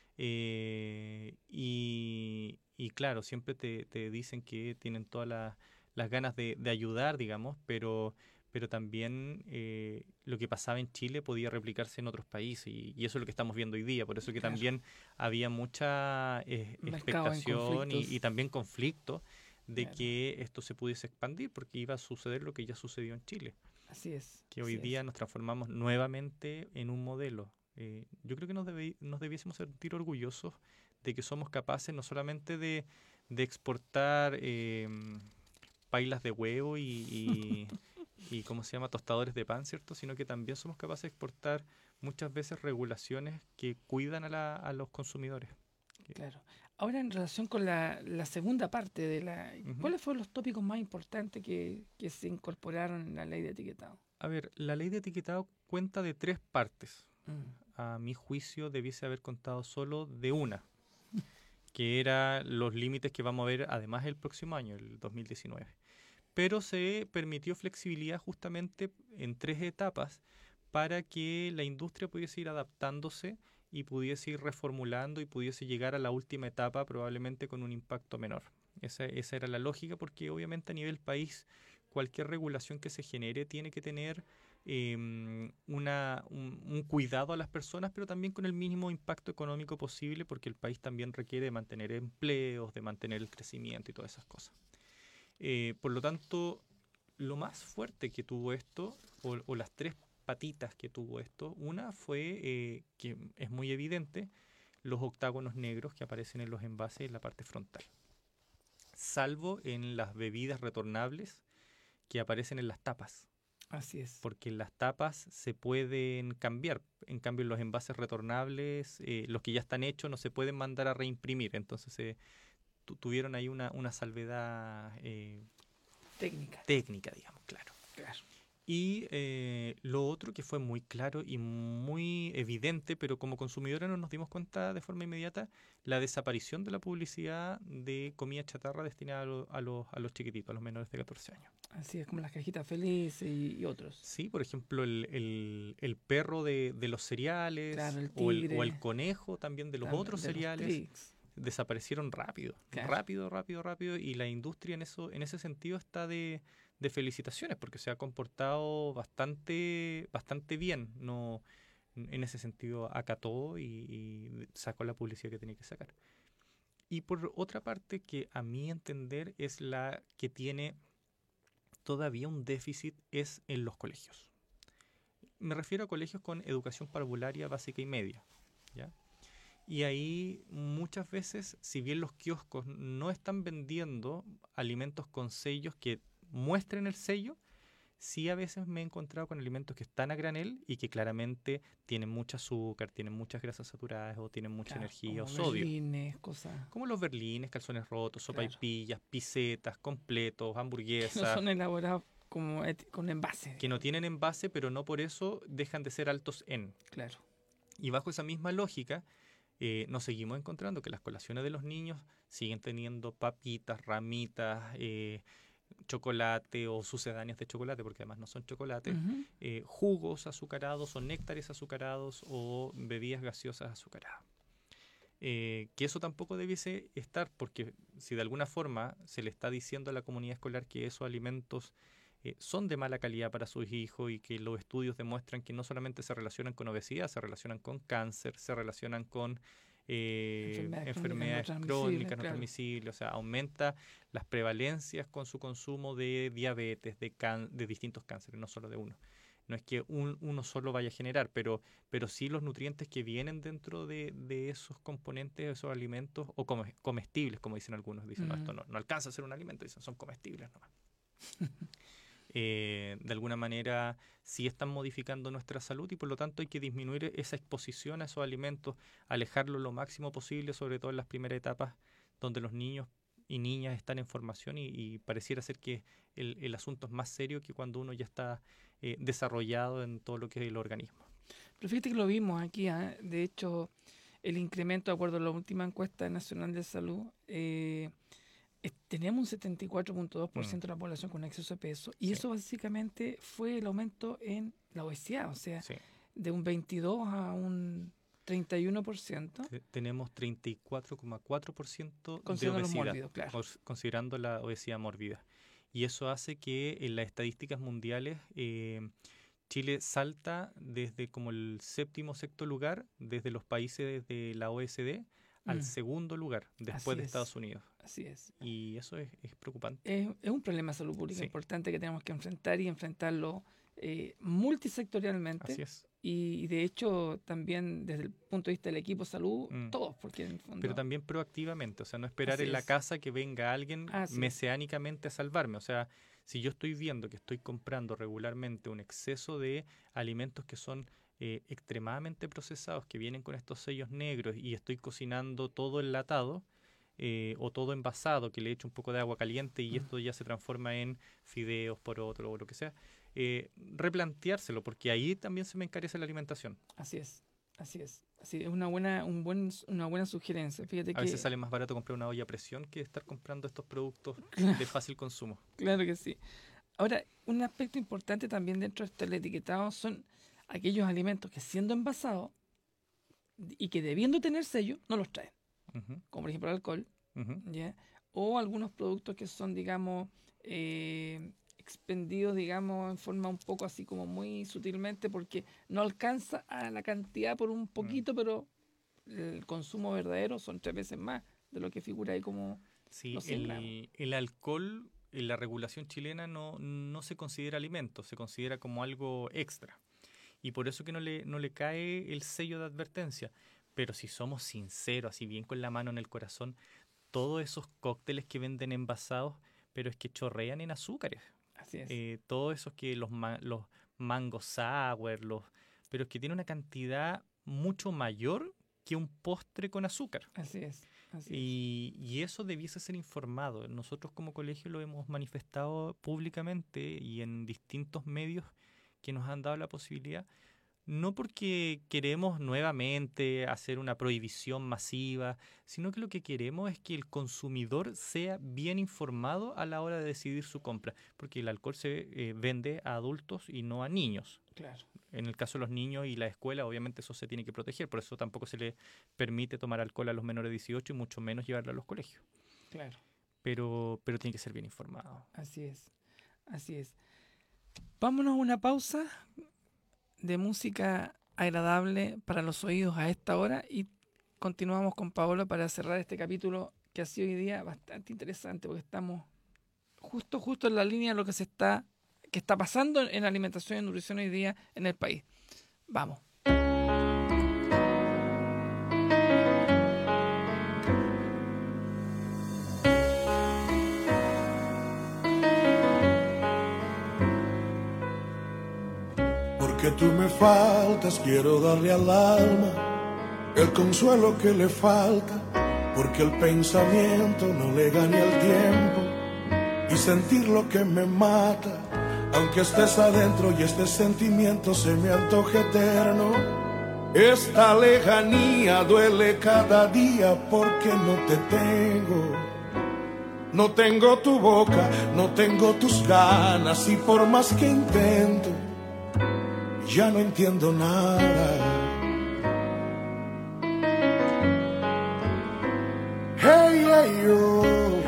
Y claro, siempre te dicen que tienen todas las ganas de ayudar, digamos, pero también lo que pasaba en Chile podía replicarse en otros países, y eso es lo que estamos viendo hoy día. Por eso que también había mucha expectación y también conflicto de que esto se pudiese expandir, porque iba a suceder lo que ya sucedió en Chile. Así es. Que hoy día nos transformamos nuevamente en un modelo. Yo creo que nos debiésemos sentir orgullosos de que somos capaces no solamente de exportar pailas de huevo y ¿cómo se llama? Tostadores de pan, ¿cierto? Sino que también somos capaces de exportar muchas veces regulaciones que cuidan a los consumidores. Claro. Ahora, en relación con la segunda parte de ¿cuáles fueron los tópicos más importantes que se incorporaron en la ley de etiquetado? A ver, la ley de etiquetado cuenta de 3 partes. a mi juicio, debiese haber contado solo de una, que era los límites que vamos a ver además el próximo año, el 2019. Pero se permitió flexibilidad justamente en 3 etapas para que la industria pudiese ir adaptándose y pudiese ir reformulando y pudiese llegar a la última etapa probablemente con un impacto menor. Esa era la lógica, porque obviamente a nivel país cualquier regulación que se genere tiene que tener un cuidado a las personas, pero también con el mínimo impacto económico posible, porque el país también requiere de mantener empleos, de mantener el crecimiento y todas esas cosas. Por lo tanto, lo más fuerte que tuvo esto, o las 3 patitas que tuvo esto, una fue, que es muy evidente, los octágonos negros que aparecen en los envases en la parte frontal. Salvo en las bebidas retornables que aparecen en las tapas. Así es. Porque las tapas se pueden cambiar. En cambio, en los envases retornables, los que ya están hechos, no se pueden mandar a reimprimir. Entonces, tuvieron ahí una salvedad técnica, digamos, claro. Y lo otro que fue muy claro y muy evidente, pero como consumidores no nos dimos cuenta de forma inmediata, la desaparición de la publicidad de comida chatarra destinada a los chiquititos, a los menores de 14 años. Así es, como las cajitas felices y otros. Sí, por ejemplo, el perro de los cereales, claro, el o el conejo también de los otros cereales. Desaparecieron rápido, claro. rápido, y la industria en ese sentido está de felicitaciones, porque se ha comportado bastante bien. No, en ese sentido acató y sacó la publicidad que tenía que sacar. Y por otra parte, que a mi entender es la que tiene todavía un déficit, es en los colegios. Me refiero a colegios con educación parvularia básica y media, ¿ya? Y ahí muchas veces, si bien los kioscos no están vendiendo alimentos con sellos que muestren el sello, sí a veces me he encontrado con alimentos que están a granel y que claramente tienen mucho azúcar, tienen muchas grasas saturadas o tienen mucha energía o sodio. Berlines, cosas. Como los berlines, calzones rotos, sopaipillas, pisetas, completos, hamburguesas. Que no son elaborados como con envase. Que no tienen envase, pero no por eso dejan de ser altos en. Claro. Y bajo esa misma lógica, nos seguimos encontrando que las colaciones de los niños siguen teniendo papitas, ramitas, chocolate o sucedáneas de chocolate, porque además no son chocolates, jugos azucarados o néctares azucarados o bebidas gaseosas azucaradas. Que eso tampoco debiese estar, porque si de alguna forma se le está diciendo a la comunidad escolar que esos alimentos son de mala calidad para sus hijos y que los estudios demuestran que no solamente se relacionan con obesidad, se relacionan con cáncer, se relacionan con enfermedades crónicas no transmisibles, o sea, aumenta las prevalencias con su consumo de diabetes, de distintos cánceres, no solo de uno. No es que uno solo vaya a generar, pero sí los nutrientes que vienen dentro de esos componentes, de esos alimentos, o comestibles, como dicen algunos. Dicen, no, esto no alcanza a ser un alimento, dicen, son comestibles nomás. De alguna manera sí están modificando nuestra salud y por lo tanto hay que disminuir esa exposición a esos alimentos, alejarlo lo máximo posible, sobre todo en las primeras etapas donde los niños y niñas están en formación y pareciera ser que el asunto es más serio que cuando uno ya está desarrollado en todo lo que es el organismo. Pero fíjate que lo vimos aquí, de hecho el incremento, de acuerdo a la última encuesta nacional de salud, tenemos un 74.2% de la población con exceso de peso y eso básicamente fue el aumento en la obesidad, o sea, de un 22 a un 31%. Tenemos 34,4% de obesidad, mórbidos, claro. Considerando la obesidad mórbida. Y eso hace que en las estadísticas mundiales Chile salta desde como el sexto lugar, desde los países de la OECD, al segundo lugar, después de Estados Unidos. Así es. Y eso es preocupante. Es un problema de salud pública importante que tenemos que enfrentar y enfrentarlo multisectorialmente. Así es. Y de hecho también desde el punto de vista del equipo de salud, todos, porque en el fondo... Pero también proactivamente, o sea, no esperar en la casa que venga alguien mesiánicamente a salvarme. O sea, si yo estoy viendo que estoy comprando regularmente un exceso de alimentos que son extremadamente procesados, que vienen con estos sellos negros y estoy cocinando todo enlatado, o todo envasado, que le eche un poco de agua caliente y esto ya se transforma en fideos, porotos o lo que sea, replanteárselo, porque ahí también se me encarece la alimentación. Así es. Una buena sugerencia. Fíjate A veces sale más barato comprar una olla a presión que estar comprando estos productos de fácil consumo. Claro que sí. Ahora, un aspecto importante también dentro de este etiquetado son aquellos alimentos que siendo envasados y que debiendo tener sello, no los traen. Uh-huh. Como por ejemplo el alcohol, Uh-huh. ¿ya? O algunos productos que son, digamos, expendidos, digamos, en forma un poco así como muy sutilmente, porque no alcanza a la cantidad por un poquito, pero el consumo verdadero son 3 veces más de lo que figura ahí como Sí, los 100 gramos. el alcohol en la regulación chilena no se considera alimento, se considera como algo extra. Y por eso que no le cae el sello de advertencia. Pero si somos sinceros, así bien con la mano en el corazón, todos esos cócteles que venden envasados, pero es que chorrean en azúcares. Así es. Todos esos que los mango sour, pero es que tiene una cantidad mucho mayor que un postre con azúcar. Así es. Y eso debiese ser informado. Nosotros como colegio lo hemos manifestado públicamente y en distintos medios que nos han dado la posibilidad, no porque queremos nuevamente hacer una prohibición masiva, sino que lo que queremos es que el consumidor sea bien informado a la hora de decidir su compra, porque el alcohol se vende a adultos y no a niños. Claro. En el caso de los niños y la escuela, obviamente eso se tiene que proteger, por eso tampoco se le permite tomar alcohol a los menores de 18 y mucho menos llevarlo a los colegios. Claro. Pero tiene que ser bien informado. Así es. Vámonos a una pausa de música agradable para los oídos a esta hora y continuamos con Paolo para cerrar este capítulo que ha sido hoy día bastante interesante porque estamos justo en la línea de lo que está pasando en alimentación y nutrición hoy día en el país. Vamos. Porque tú me faltas, quiero darle al alma el consuelo que le falta, porque el pensamiento no le gane al tiempo y sentir lo que me mata, aunque estés adentro y este sentimiento se me antoje eterno. Esta lejanía duele cada día porque no te tengo. No tengo tu boca, no tengo tus ganas y por más que intento, ya no entiendo nada. Hey, hey, yo.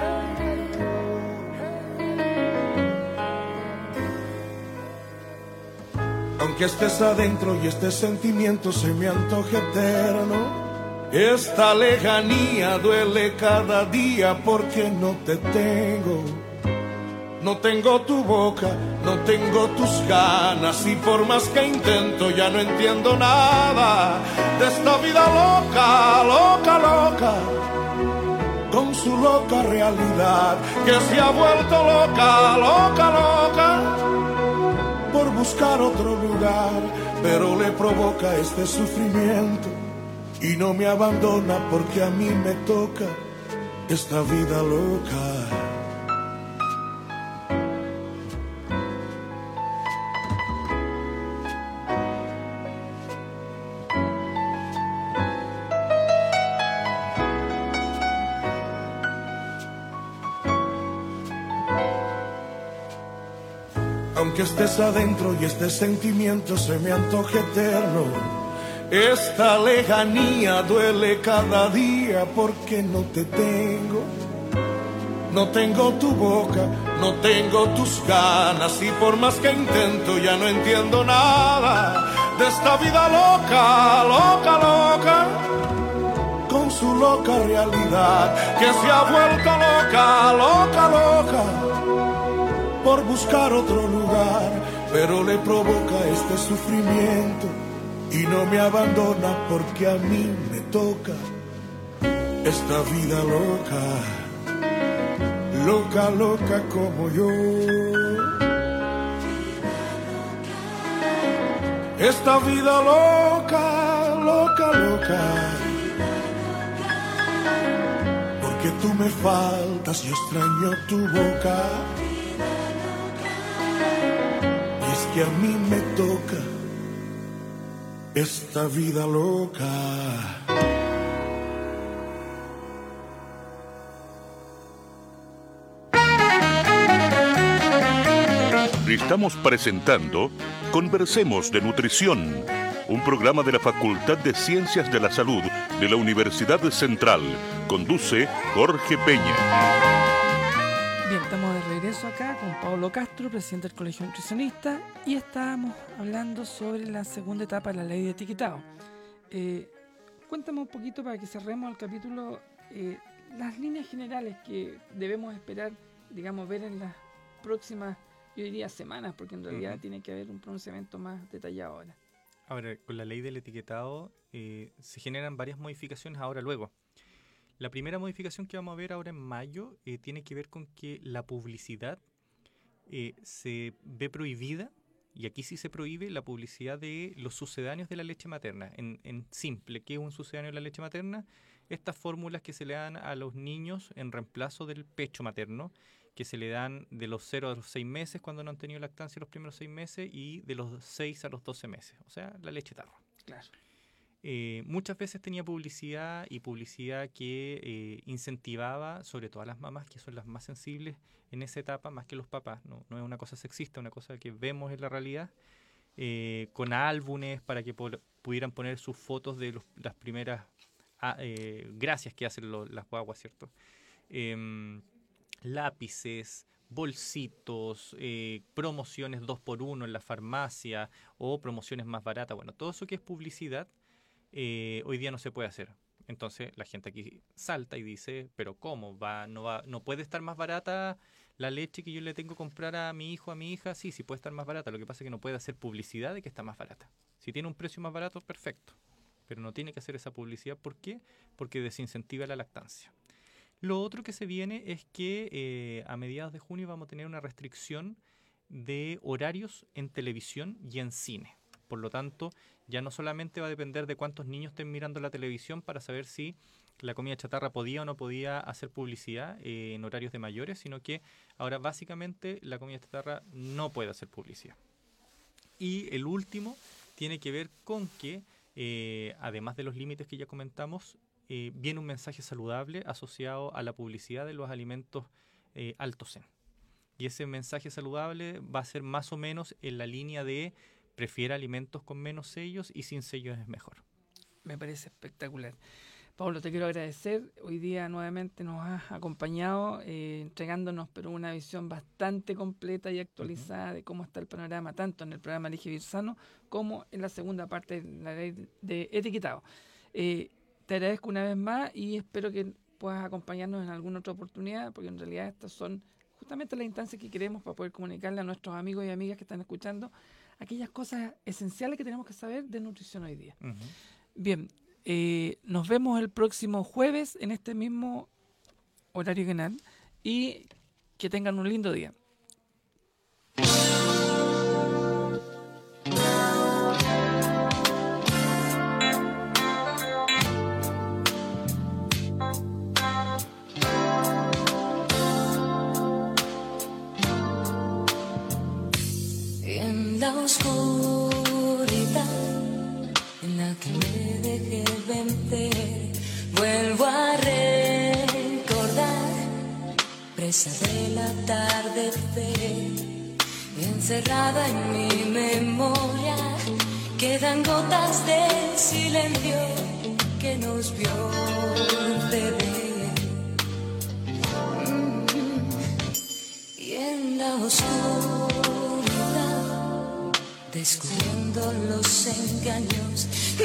Aunque estés adentro y este sentimiento se me antoje eterno, esta lejanía duele cada día porque no te tengo. No tengo tu boca, no tengo tus ganas y por más que intento ya no entiendo nada de esta vida loca, loca, loca, con su loca realidad que se ha vuelto loca, loca, loca, por buscar otro lugar, pero le provoca este sufrimiento y no me abandona porque a mí me toca esta vida loca. Aunque estés adentro y este sentimiento se me antoje eterno, esta lejanía duele cada día porque no te tengo. No tengo tu boca, no tengo tus ganas y por más que intento ya no entiendo nada de esta vida loca, loca, loca, con su loca realidad que se ha vuelto loca, loca, loca, por buscar otro lugar, pero le provoca este sufrimiento y no me abandona porque a mí me toca esta vida loca, loca, loca como yo. Esta vida loca, loca, loca, porque tú me faltas, yo extraño tu boca. Y es que a mí me toca esta vida loca. Estamos presentando Conversemos de Nutrición, un programa de la Facultad de Ciencias de la Salud de la Universidad Central. Conduce Jorge Peña. Bien, estamos de regreso acá con Pablo Castro, presidente del Colegio de Nutricionistas, y estábamos hablando sobre la segunda etapa de la ley de etiquetado. Cuéntame un poquito para que cerremos el capítulo, las líneas generales que debemos esperar, digamos, ver en las próximas, yo diría, semanas, porque en realidad tiene que haber un pronunciamiento más detallado ahora. Ahora, con la ley del etiquetado se generan varias modificaciones ahora luego. La primera modificación que vamos a ver ahora en mayo tiene que ver con que la publicidad se ve prohibida, y aquí sí se prohíbe la publicidad de los sucedáneos de la leche materna. En simple, ¿qué es un sucedáneo de la leche materna? Estas fórmulas que se le dan a los niños en reemplazo del pecho materno, que se le dan de los 0 a los 6 meses cuando no han tenido lactancia los primeros 6 meses y de los 6 a los 12 meses, o sea, la leche tarro. Claro. Muchas veces tenía publicidad que incentivaba, sobre todo a las mamás, que son las más sensibles en esa etapa, más que los papás. No es una cosa sexista, es una cosa que vemos en la realidad, con álbumes para que pudieran poner sus fotos de las primeras gracias que hacen las guaguas, ¿cierto? Lápices, bolsitos, promociones 2x1 en la farmacia o promociones más baratas. Bueno, todo eso que es publicidad hoy día no se puede hacer. Entonces la gente aquí salta y dice, pero ¿cómo? ¿No puede estar más barata la leche que yo le tengo que comprar a mi hijo, a mi hija? Sí puede estar más barata. Lo que pasa es que no puede hacer publicidad de que está más barata. Si tiene un precio más barato, perfecto. Pero no tiene que hacer esa publicidad. ¿Por qué? Porque desincentiva la lactancia. Lo otro que se viene es que a mediados de junio vamos a tener una restricción de horarios en televisión y en cine. Por lo tanto, ya no solamente va a depender de cuántos niños estén mirando la televisión para saber si la comida chatarra podía o no podía hacer publicidad en horarios de mayores, sino que ahora básicamente la comida chatarra no puede hacer publicidad. Y el último tiene que ver con que, además de los límites que ya comentamos, viene un mensaje saludable asociado a la publicidad de los alimentos altos en. Y ese mensaje saludable va a ser más o menos en la línea de prefiere alimentos con menos sellos y sin sellos es mejor. Me parece espectacular. Pablo, te quiero agradecer. Hoy día nuevamente nos has acompañado entregándonos pero una visión bastante completa y actualizada de cómo está el panorama, tanto en el programa Elige Vivir Sano como en la segunda parte de la ley de etiquetado. Te agradezco una vez más y espero que puedas acompañarnos en alguna otra oportunidad, porque en realidad estas son justamente las instancias que queremos para poder comunicarle a nuestros amigos y amigas que están escuchando aquellas cosas esenciales que tenemos que saber de nutrición hoy día. Bien, nos vemos el próximo jueves en este mismo horario canal y que tengan un lindo día. La oscuridad en la que me dejé vencer, vuelvo a recordar, presa del atardecer, encerrada en mi memoria, quedan gotas del silencio que nos vio ceder. Y en la oscuridad, descubriendo los engaños,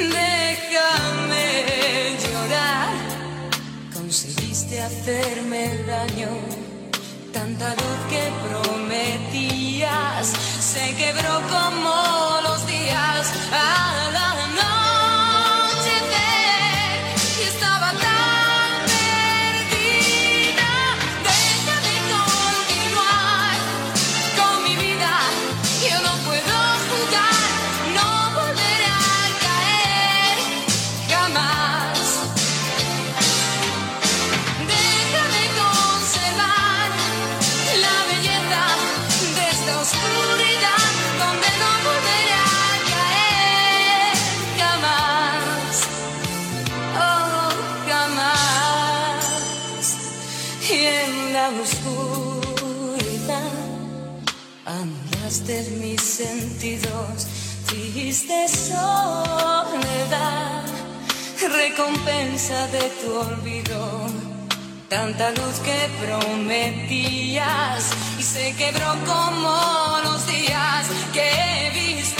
déjame llorar. Conseguiste hacerme daño, tanta luz que prometías se quebró como los días a la noche y estaba tan perdida. Déjame continuar con mi vida, yo no puedo jugar, no volveré a caer jamás. Déjame sentidos, triste soledad, recompensa de tu olvido, tanta luz que prometías y se quebró como los días que he visto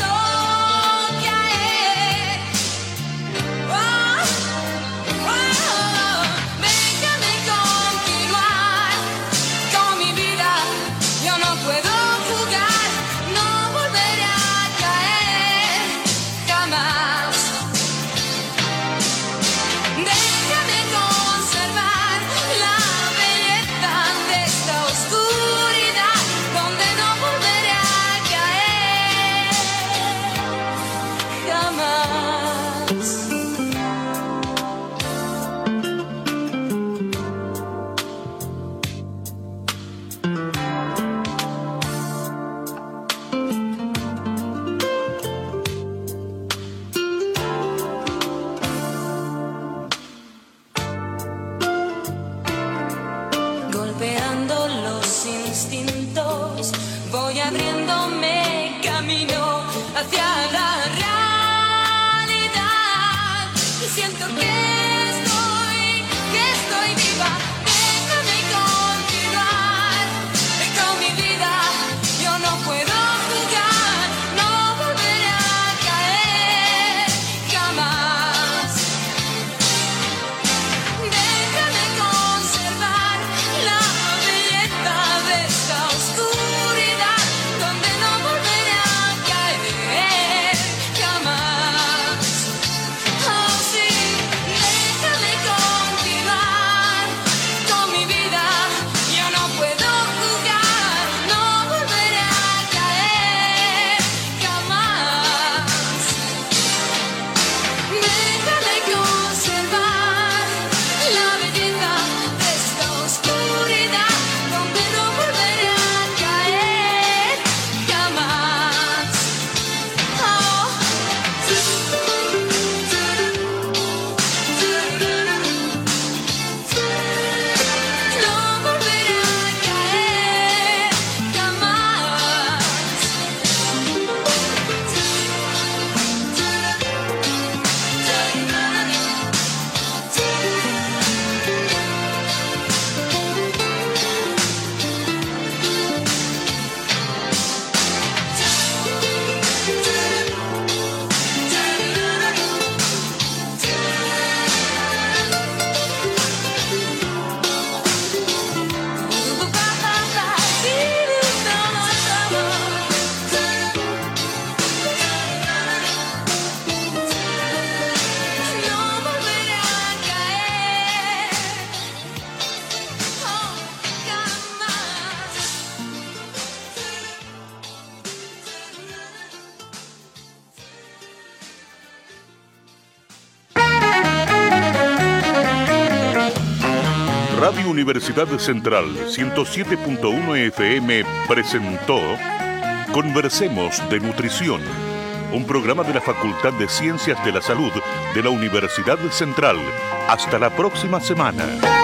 caer. Oh, oh, déjame continuar con mi vida, yo no puedo jugar, no volveré a caer jamás. Déjame conservar la belleza de esta oscuridad donde no volveré a caer jamás. Golpeando los instintos, voy abriéndome camino hacia la realidad y siento que estoy viva. Déjame continuar con mi vida, yo no puedo jugar, no volveré a caer jamás. Déjame conservar la belleza de esta oscuridad donde no volveré a caer jamás. Oh sí, déjame continuar con mi vida, yo no puedo jugar, no volveré a caer jamás. Déjame conservar la belleza de esta oscuridad donde no volveré a caer jamás. Oh. No volveré a caer jamás. No volveré a caer jamás. Radio Universidad Central 107.1 FM presentó Conversemos de Nutrición, un programa de la Facultad de Ciencias de la Salud de la Universidad Central. Hasta la próxima semana.